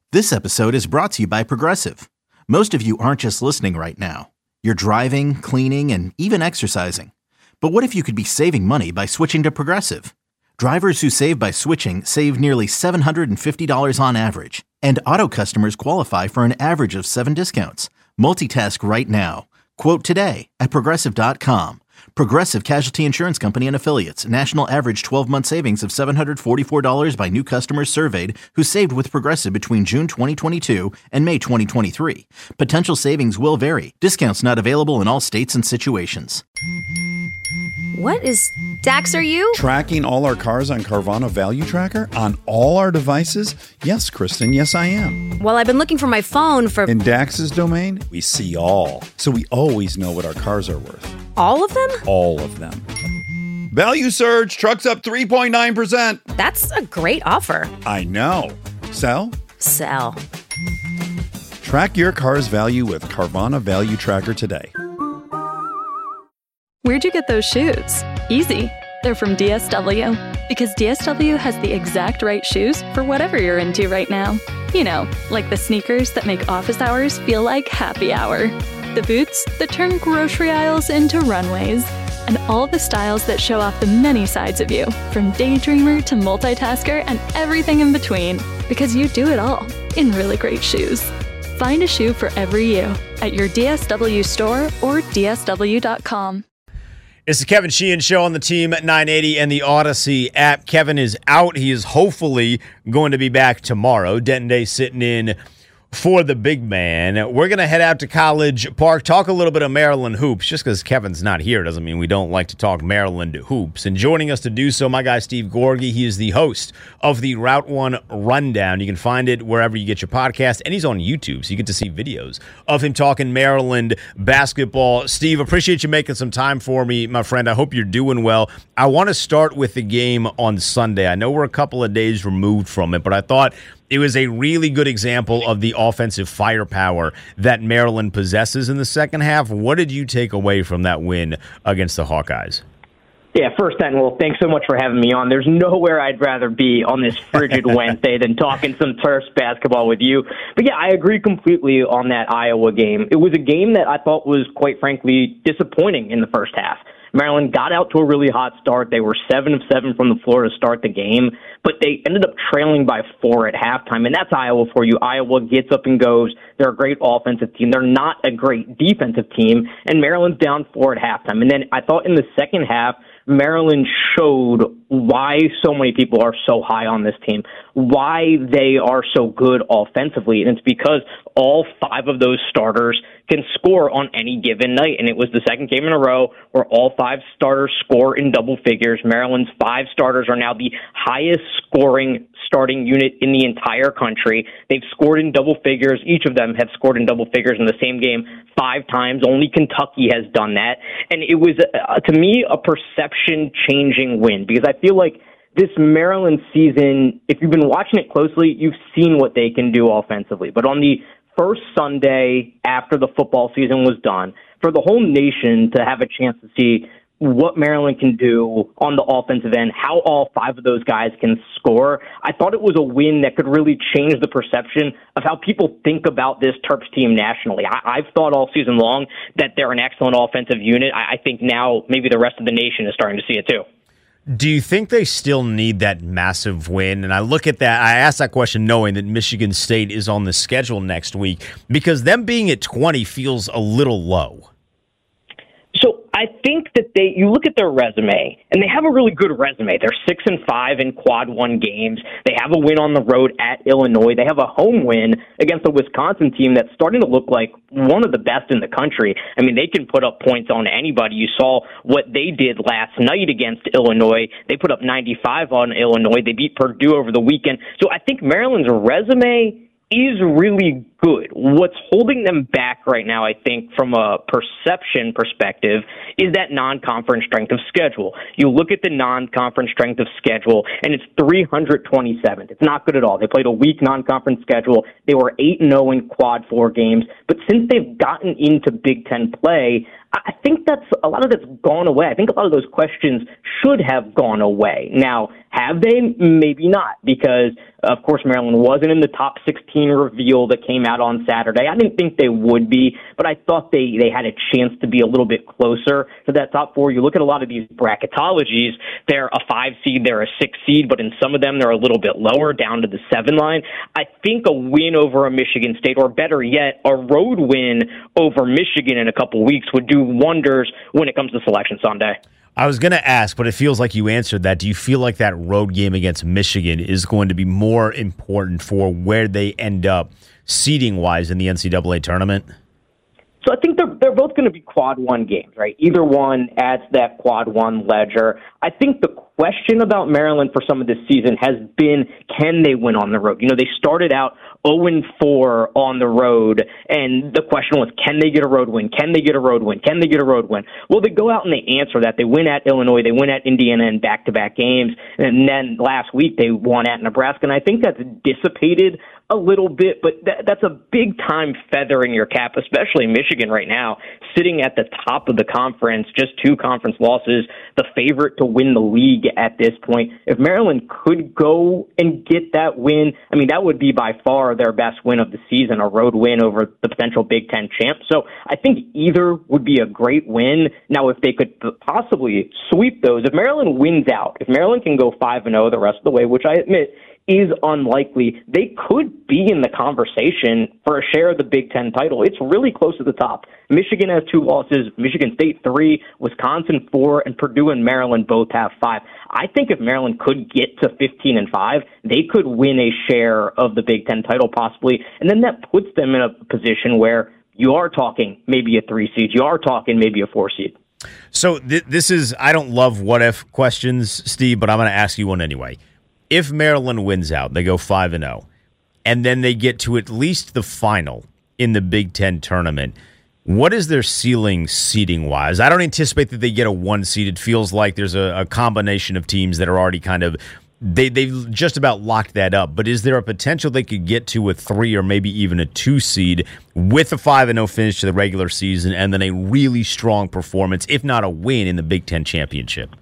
This episode is brought to you by Progressive. Most of you aren't just listening right now. You're driving, cleaning, and even exercising. But what if you could be saving money by switching to Progressive? Drivers who save by switching save nearly $750 on average. And auto customers qualify for an average of 7 discounts. Multitask right now. Quote today at Progressive.com. Progressive Casualty Insurance Company and Affiliates. National average 12-month savings of $744 by new customers surveyed who saved with Progressive between June 2022 and May 2023. Potential savings will vary. Discounts not available in all states and situations. What is... Dax, are you? Tracking all our cars on Carvana Value Tracker on all our devices? Yes, Kristen, yes I am. Well, I've been looking for my phone for... In Dax's domain, we see all. So we always know what our cars are worth. All of them? All of them. Value surge, trucks up 3.9%. That's a great offer. I know. Sell? Sell. Track your car's value with Carvana Value Tracker today. Where'd you get those shoes? Easy. They're from DSW. Because DSW has the exact right shoes for whatever you're into right now. You know, like the sneakers that make office hours feel like happy hour. The boots that turn grocery aisles into runways. And all the styles that show off the many sides of you, from daydreamer to multitasker and everything in between. Because you do it all in really great shoes. Find a shoe for every you at your DSW store or DSW.com. It's the Kevin Sheehan Show on the Team at 980 and the Odyssey app. Kevin is out. He is hopefully going to be back tomorrow. Denton Day sitting in for the big man. We're going to head out to College Park, talk a little bit of Maryland hoops. Just because Kevin's not here doesn't mean we don't like to talk Maryland hoops. And joining us to do so, my guy Steve Gorgie. He is the host of the Route 1 Rundown. You can find it wherever you get your podcast, and he's on YouTube, so you get to see videos of him talking Maryland basketball. Steve, appreciate you making some time for me, my friend. I hope you're doing well. I want to start with the game on Sunday. I know we're a couple of days removed from it, but I thought it was a really good example of the offensive firepower that Maryland possesses in the second half. What did you take away from that win against the Hawkeyes? Yeah, first, well, thanks so much for having me on. There's nowhere I'd rather be on this frigid Wednesday than talking some Terps basketball with you. But yeah, I agree completely on that Iowa game. It was a game that I thought was, quite frankly, disappointing in the first half. Maryland got out to a really hot start. They were 7 of 7 from the floor to start the game, but they ended up trailing by 4 at halftime, and that's Iowa for you. Iowa gets up and goes. They're a great offensive team. They're not a great defensive team, and Maryland's down 4 at halftime. And then I thought in the second half, Maryland showed why so many people are so high on this team, why they are so good offensively, and it's because all 5 of those starters can score on any given night, and it was the second game in a row where all 5 starters score in double figures. Maryland's 5 starters are now the highest scoring starting unit in the entire country. They've scored in double figures. Each of them have scored in double figures in the same game 5 times. Only Kentucky has done that. And it was, to me, a perception-changing win because I feel like this Maryland season, if you've been watching it closely, you've seen what they can do offensively. But on the first Sunday after the football season was done, for the whole nation to have a chance to see what Maryland can do on the offensive end, how all 5 of those guys can score, I thought it was a win that could really change the perception of how people think about this Terps team nationally. I've thought all season long that they're an excellent offensive unit. I think now maybe the rest of the nation is starting to see it too. Do you think they still need that massive win? And I look at that, I asked that question knowing that Michigan State is on the schedule next week because them being at 20 feels a little low. So I think that you look at their resume, and they have a really good resume. They're 6-5 in quad 1 games. They have a win on the road at Illinois. They have a home win against a Wisconsin team that's starting to look like one of the best in the country. I mean, they can put up points on anybody. You saw what they did last night against Illinois. They put up 95 on Illinois. They beat Purdue over the weekend. So I think Maryland's resume is really good. What's holding them back right now, I think, from a perception perspective, is that non-conference strength of schedule. You look at the non-conference strength of schedule, and it's 327th. It's not good at all. They played a weak non-conference schedule. They were 8-0 in quad 4 games. But since they've gotten into Big Ten play, I think a lot of that's gone away. I think a lot of those questions should have gone away. Now, have they? Maybe not, because, of course, Maryland wasn't in the top 16 reveal that came out on Saturday. I didn't think they would be, but I thought they had a chance to be a little bit closer to that top 4. You look at a lot of these bracketologies, they're a 5 seed, they're a 6 seed, but in some of them they're a little bit lower, down to the 7 line. I think a win over a Michigan State, or better yet, a road win over Michigan in a couple weeks would do wonders when it comes to Selection Sunday. I was going to ask, but it feels like you answered that. Do you feel like that road game against Michigan is going to be more important for where they end up seeding-wise in the NCAA tournament? So I think they're both going to be quad 1 games, right? Either one adds that quad 1 ledger. I think the question about Maryland for some of this season has been, can they win on the road? You know, they started out 0-4 on the road, and the question was, can they get a road win? Can they get a road win? Can they get a road win? Well, they go out and they answer that. They win at Illinois. They win at Indiana in back-to-back games. And then last week they won at Nebraska, and I think that's dissipated a little bit, but that's a big-time feather in your cap, especially Michigan right now, sitting at the top of the conference, just 2 conference losses, the favorite to win the league at this point. If Maryland could go and get that win, I mean, that would be by far their best win of the season, a road win over the potential Big Ten champ. So I think either would be a great win. Now, if they could possibly sweep those, if Maryland wins out, if Maryland can go 5-0 the rest of the way, which I admit is unlikely, they could be in the conversation for a share of the Big Ten title. It's really close to the top. Michigan has 2 losses, Michigan State 3, Wisconsin 4, and Purdue and Maryland both have 5. I think if Maryland could get to 15-5, they could win a share of the Big Ten title possibly, and then that puts them in a position where you are talking maybe a 3 seed, you are talking maybe a 4 seed. So this is, I don't love what-if questions, Steve, but I'm going to ask you one anyway. If Maryland wins out, they go 5-0, and then they get to at least the final in the Big Ten tournament, what is their ceiling seeding-wise? I don't anticipate that they get a 1 seed. It feels like there's a combination of teams that are already kind of, they've just about locked that up. But is there a potential they could get to a 3 or maybe even a 2 seed with a 5-0 finish to the regular season and then a really strong performance, if not a win, in the Big Ten championship?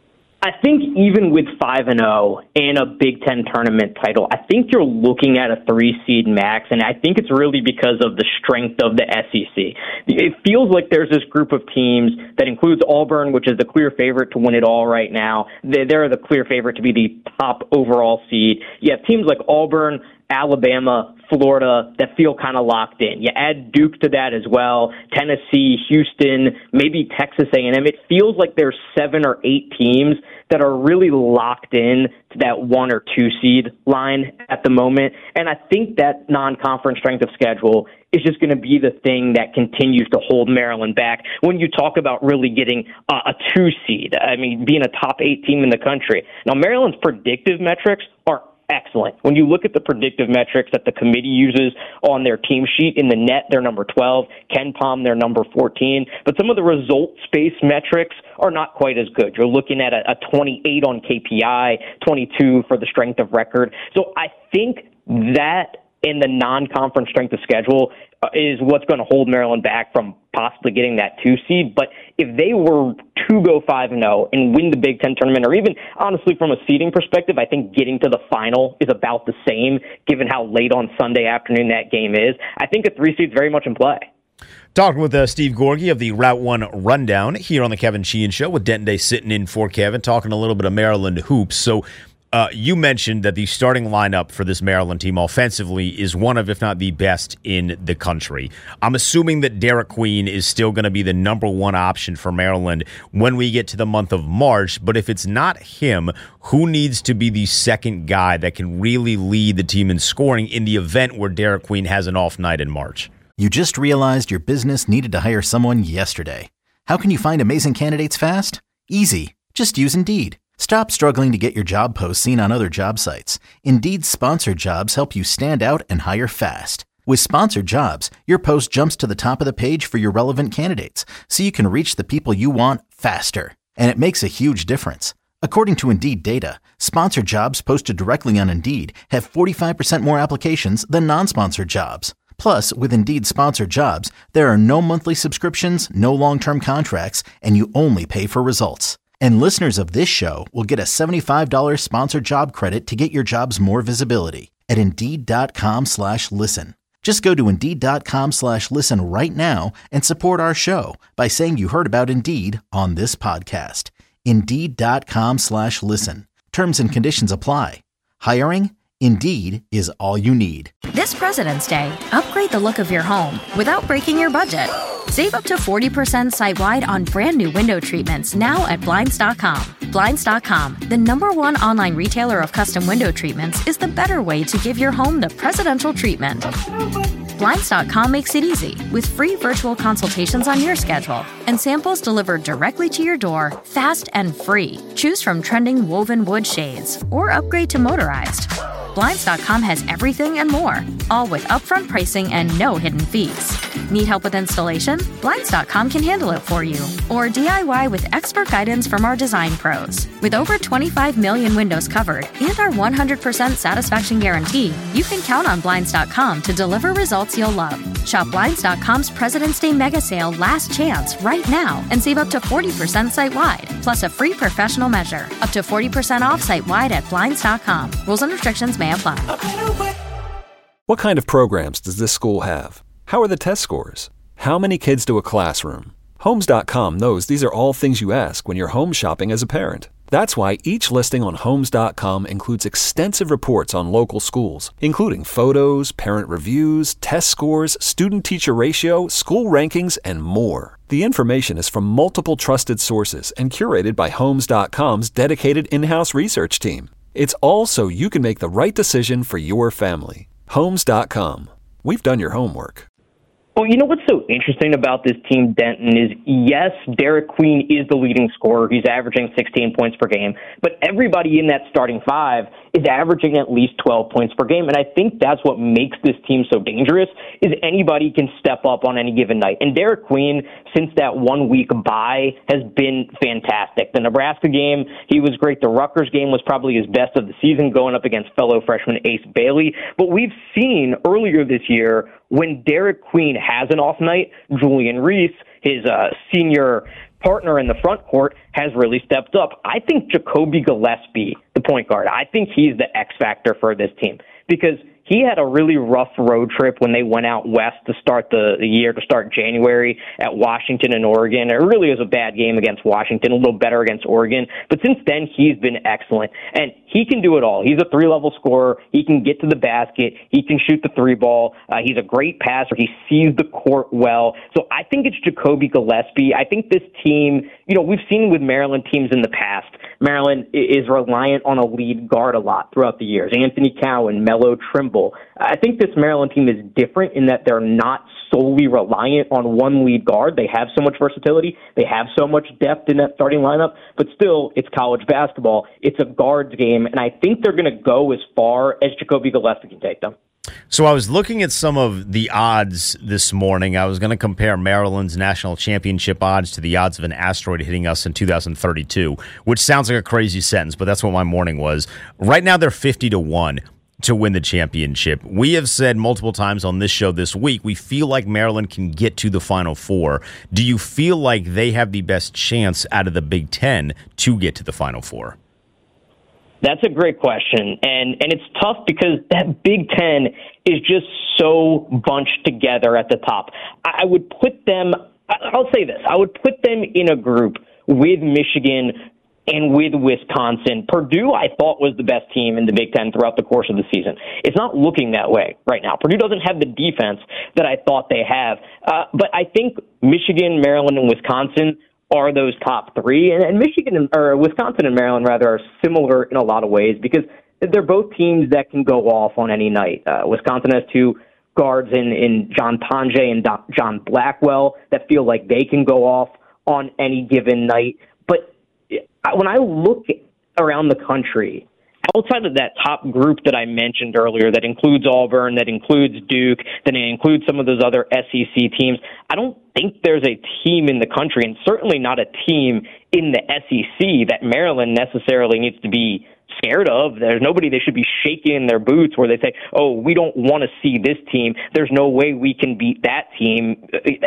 I think even with 5-0 and a Big Ten tournament title, I think you're looking at a 3 seed max, and I think it's really because of the strength of the SEC. It feels like there's this group of teams that includes Auburn, which is the clear favorite to win it all right now. They're the clear favorite to be the top overall seed. You have teams like Auburn, Alabama, Florida that feel kind of locked in. You add Duke to that as well, Tennessee, Houston, maybe Texas A&M. It feels like there's 7 or 8 teams that are really locked in to that 1 or 2 seed line at the moment. And I think that non-conference strength of schedule is just going to be the thing that continues to hold Maryland back when you talk about really getting a 2 seed. I mean, being a top 8 team in the country. Now, Maryland's predictive metrics are excellent. When you look at the predictive metrics that the committee uses on their team sheet, in the net, they're number 12. KenPom, they're number 14. But some of the results-based metrics are not quite as good. You're looking at a 28 on KPI, 22 for the strength of record. So I think that in the non-conference strength of schedule is what's going to hold Maryland back from possibly getting that 2 seed. But if they were to go 5-0 and win the Big Ten tournament, or even honestly from a seeding perspective, I think getting to the final is about the same given how late on Sunday afternoon that game is. I think a 3 seed is very much in play. Talking with Steve Gorgie of the Route 1 Rundown here on the Kevin Sheehan Show, with Denton Day sitting in for Kevin, talking a little bit of Maryland hoops. So you mentioned that the starting lineup for this Maryland team offensively is one of, if not the best in the country. I'm assuming that Derek Queen is still going to be the number 1 option for Maryland when we get to the month of March. But if it's not him, who needs to be the second guy that can really lead the team in scoring in the event where Derek Queen has an off night in March? You just realized your business needed to hire someone yesterday. How can you find amazing candidates fast? Easy. Just use Indeed. Stop struggling to get your job posts seen on other job sites. Indeed's sponsored jobs help you stand out and hire fast. With Sponsored Jobs, your post jumps to the top of the page for your relevant candidates, so you can reach the people you want faster. And it makes a huge difference. According to Indeed data, sponsored jobs posted directly on Indeed have 45% more applications than non-sponsored jobs. Plus, with Indeed Sponsored Jobs, there are no monthly subscriptions, no long-term contracts, and you only pay for results. And listeners of this show will get a $75 sponsored job credit to get your jobs more visibility at Indeed.com/listen. Just go to Indeed.com/listen right now and support our show by saying you heard about Indeed on this podcast. Indeed.com/listen. Terms and conditions apply. Hiring? Indeed is all you need. This President's Day, upgrade the look of your home without breaking your budget. Save up to 40% site-wide on brand new window treatments now at Blinds.com. Blinds.com, the #1 online retailer of custom window treatments, is the better way to give your home the presidential treatment. Blinds.com makes it easy with free virtual consultations on your schedule and samples delivered directly to your door, fast and free. Choose from trending woven wood shades or upgrade to motorized. Blinds.com has everything and more, all with upfront pricing and no hidden fees. Need help with installation? Blinds.com can handle it for you. Or DIY with expert guidance from our design pros. With over 25 million windows covered and our 100% satisfaction guarantee, you can count on Blinds.com to deliver results you'll love. Shop Blinds.com's President's Day Mega Sale Last Chance right now and save up to 40% site-wide, plus a free professional measure. Up to 40% off site-wide at Blinds.com. Rules and restrictions may apply. What kind of programs does this school have? How are the test scores? How many kids do a classroom? Homes.com knows these are all things you ask when you're home shopping as a parent. That's why each listing on Homes.com includes extensive reports on local schools, including photos, parent reviews, test scores, student-teacher ratio, school rankings, and more. The information is from multiple trusted sources and curated by Homes.com's dedicated in-house research team. It's all so you can make the right decision for your family. Homes.com. We've done your homework. Well, you know what's so interesting about this team, Denton, is yes, Derek Queen is the leading scorer. He's averaging 16 points per game. But everybody in that starting five is averaging at least 12 points per game. And I think that's what makes this team so dangerous, is anybody can step up on any given night. And Derek Queen, since that 1 week bye, has been fantastic. The Nebraska game, he was great. The Rutgers game was probably his best of the season, going up against fellow freshman Ace Bailey. But we've seen earlier this year, when Derek Queen has an off night, Julian Reese, his senior partner in the front court, has really stepped up. I think Jacoby Gillespie, the point guard, I think he's the X factor for this team, because he had a really rough road trip when they went out west to start the year, to start January, at Washington and Oregon. It really was a bad game against Washington, a little better against Oregon. But since then, he's been excellent. And he can do it all. He's a three-level scorer. He can get to the basket. He can shoot the three ball. He's a great passer. He sees the court well. So I think it's Jacoby Gillespie. I think this team, you know, we've seen with Maryland teams in the past, Maryland is reliant on a lead guard a lot throughout the years. Anthony Cowan, Melo Trimble. I think this Maryland team is different in that they're not solely reliant on one lead guard. They have so much versatility. They have so much depth in that starting lineup. But still, it's college basketball. It's a guards game. And I think they're going to go as far as Jacoby Gillespie can take them. So I was looking at some of the odds this morning. I was going to compare Maryland's national championship odds to the odds of an asteroid hitting us in 2032, which sounds like a crazy sentence, but that's what my morning was. Right now, they're 50-1 to win the championship. We have said multiple times on this show this week, we feel like Maryland can get to the Final Four. Do you feel like they have the best chance out of the Big Ten to get to the Final Four? That's a great question, and it's tough because that Big Ten is just so bunched together at the top. I would put them, I'll say this, I would put them in a group with Michigan and with Wisconsin. Purdue, I thought, was the best team in the Big Ten throughout the course of the season. It's not looking that way right now. Purdue doesn't have the defense that I thought they have, but I think Michigan, Maryland, and Wisconsin are those top three, and Wisconsin and Maryland rather are similar in a lot of ways because they're both teams that can go off on any night. Wisconsin has two guards in John Tonje and John Blackwell that feel like they can go off on any given night. But when I look around the country outside of that top group that I mentioned earlier, that includes Auburn, that includes Duke, that includes some of those other SEC teams, I don't think there's a team in the country, and certainly not a team in the SEC, that Maryland necessarily needs to be scared of. There's nobody they should be shaking in their boots where they say, oh, we don't want to see this team. There's no way we can beat that team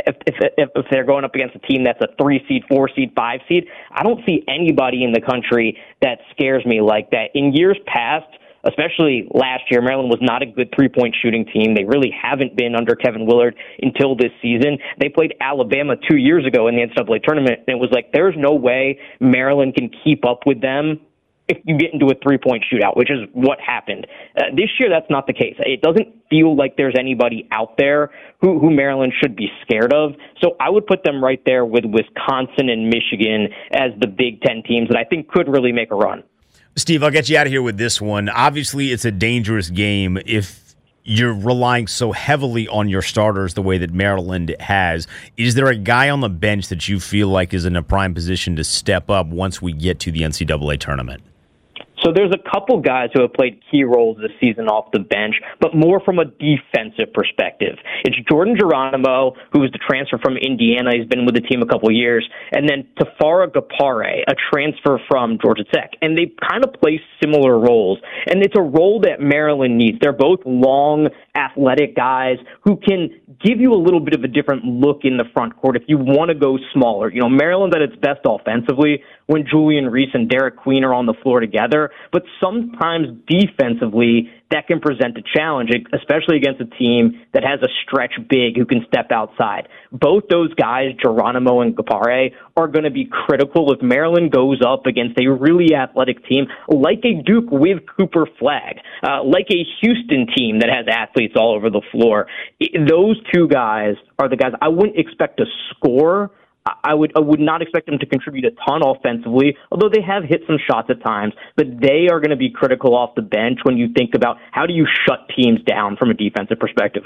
if they're going up against a team that's a 3 seed, 4 seed, 5 seed. I don't see anybody in the country that scares me like that. In years past, especially last year, Maryland was not a good three-point shooting team. They really haven't been under Kevin Willard until this season. They played Alabama 2 years ago in the NCAA tournament, and it was like, there's no way Maryland can keep up with them if you get into a three-point shootout, which is what happened. This year, that's not the case. It doesn't feel like there's anybody out there who Maryland should be scared of. So I would put them right there with Wisconsin and Michigan as the Big Ten teams that I think could really make a run. Steve, I'll get you out of here with this one. Obviously, it's a dangerous game if you're relying so heavily on your starters the way that Maryland has. Is there a guy on the bench that you feel like is in a prime position to step up once we get to the NCAA tournament? So there's a couple guys who have played key roles this season off the bench, but more from a defensive perspective. It's Jordan Geronimo, who is the transfer from Indiana. He's been with the team a couple years. And then Tafara Gapare, a transfer from Georgia Tech. And they kind of play similar roles. And it's a role that Maryland needs. They're both long, athletic guys who can give you a little bit of a different look in the front court if you want to go smaller. You know, Maryland's at its best offensively when Julian Reese and Derek Queen are on the floor together, but sometimes defensively that can present a challenge, especially against a team that has a stretch big who can step outside. Both those guys, Geronimo and Gapare, are going to be critical if Maryland goes up against a really athletic team like a Duke with Cooper Flagg, like a Houston team that has athletes all over the floor. Those two guys are the guys I wouldn't expect to score. I would not expect them to contribute a ton offensively, although they have hit some shots at times, but they are going to be critical off the bench when you think about how do you shut teams down from a defensive perspective.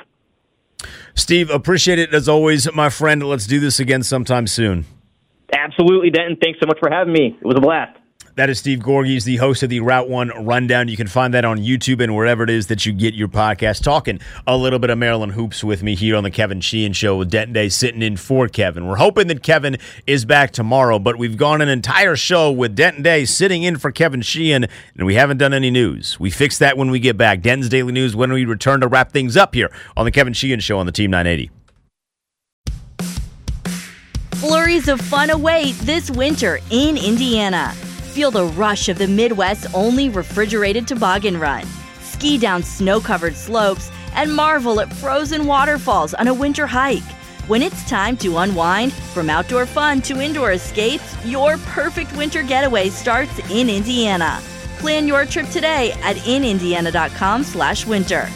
Steve, appreciate it as always, my friend. Let's do this again sometime soon. Absolutely, Denton. Thanks so much for having me. It was a blast. That is Steve Gorges, the host of the Route 1 Rundown. You can find that on YouTube and wherever it is that you get your podcast. Talking a little bit of Maryland hoops with me here on the Kevin Sheehan Show with Denton Day sitting in for Kevin. We're hoping that Kevin is back tomorrow, but we've gone an entire show with Denton Day sitting in for Kevin Sheehan, and we haven't done any news. We fix that when we get back. Denton's Daily News when we return to wrap things up here on the Kevin Sheehan Show on the Team 980. Flurries of fun await this winter in Indiana. Feel the rush of the Midwest's only refrigerated toboggan run. Ski down snow-covered slopes and marvel at frozen waterfalls on a winter hike. When it's time to unwind, from outdoor fun to indoor escapes, your perfect winter getaway starts in Indiana. Plan your trip today at inindiana.com/winter.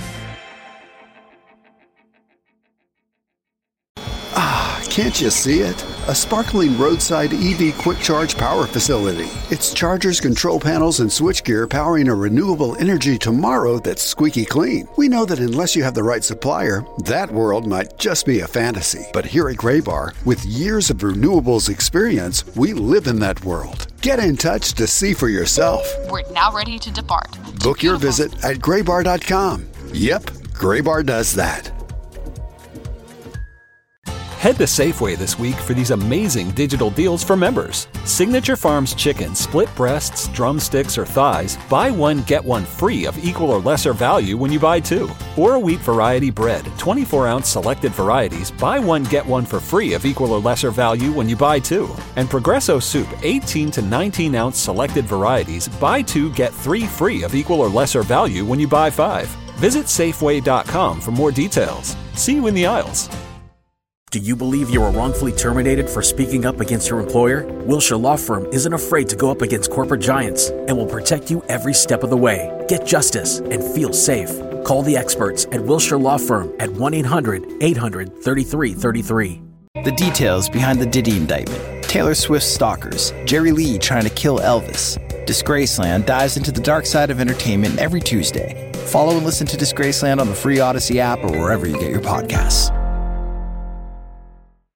Can't you see it? A sparkling roadside EV quick charge power facility. It's chargers, control panels, and switchgear powering a renewable energy tomorrow that's squeaky clean. We know that unless you have the right supplier, that world might just be a fantasy. But here at Graybar, with years of renewables experience, we live in that world. Get in touch to see for yourself. We're now ready to depart. Book your visit at graybar.com. Yep, Graybar does that. Head to Safeway this week for these amazing digital deals for members. Signature Farms chicken, split breasts, drumsticks, or thighs, buy one, get one free of equal or lesser value when you buy two. Or a wheat variety bread, 24-ounce selected varieties, buy one, get one for free of equal or lesser value when you buy two. And Progresso soup, 18 to 19-ounce selected varieties, buy two, get three free of equal or lesser value when you buy five. Visit Safeway.com for more details. See you in the aisles. Do you believe you were wrongfully terminated for speaking up against your employer? Wilshire Law Firm isn't afraid to go up against corporate giants and will protect you every step of the way. Get justice and feel safe. Call the experts at Wilshire Law Firm at 1-800-800-3333. The details behind the Diddy indictment. Taylor Swift's stalkers. Jerry Lee trying to kill Elvis. Disgraceland dives into the dark side of entertainment every Tuesday. Follow and listen to Disgraceland on the free Odyssey app or wherever you get your podcasts.